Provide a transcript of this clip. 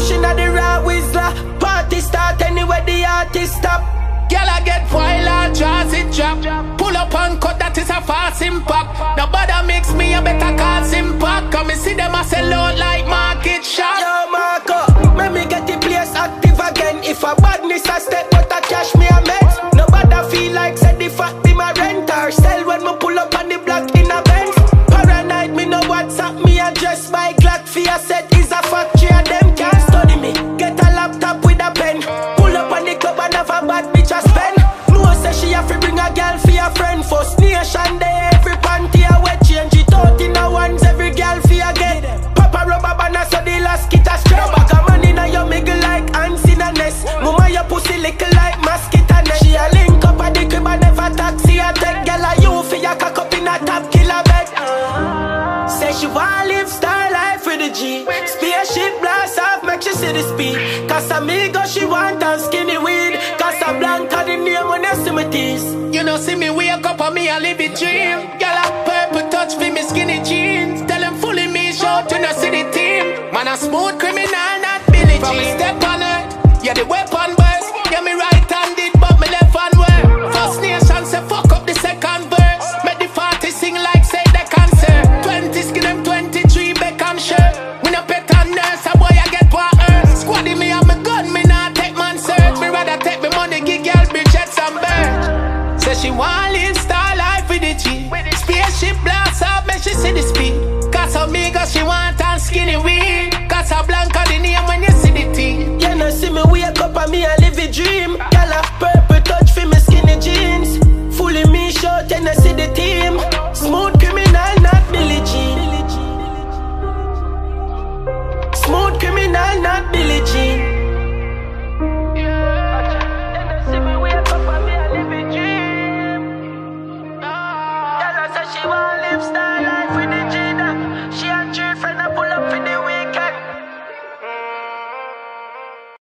pushing at the raw whistler. Party start anywhere the artist stop. Girl, I get wild and draws it drop. Pull up and cut, that is a fast impact. No bother mix me, a better cause impact. Come and see them a sell out like market shop. Yo, Marco, let me get the place active again. If a badness a step, but a cash me a meds. No bother feel like said the fact be my renter. Sell when me pull up on the block in a Benz. Paranoid, me no WhatsApp, me address by Glock. Fear said is a factory and them can't study me. Get a laptop with a pen. Pull up on the club and have a bad bitch a spend. No say she have to bring a girl for a friend. First nation day, every panty a wet change it out in a ones. Every girl for a get. Papa rubber banana so the last kit a straight. Bag of money now you miggle like ants in a nest. Mama your pussy little like mosquito nest. She a link up at the crib and never taxi a take. Girl a you for your cock up in a top killer bed. Say she wanna live star life with a G. Spaceship blast off, make she see the speed. Casamigo she want and skinny weed. Casablanca the name when you see me tease. You know see me wake up on me a live it dream. Girl a purple touch for me skinny jeans. Tell them fully me shout to no city team. Man a smooth criminal not Billy Jean. From me step on it, yeah the weapon burst. Yeah me right handed but me left hand work. First nation say fuck up the second verse. Make the party sing like say the concert. 20 skin them 23 Beckham shirt. We no pet and nurse, a boy I get what earth. Squaddy me and me gun, me not take man search. Me rather take me money, give girl bridges and bird. Say she want live star life with the G. Spaceship blast up, make she see the speed. Casamigo she want and skinny weed.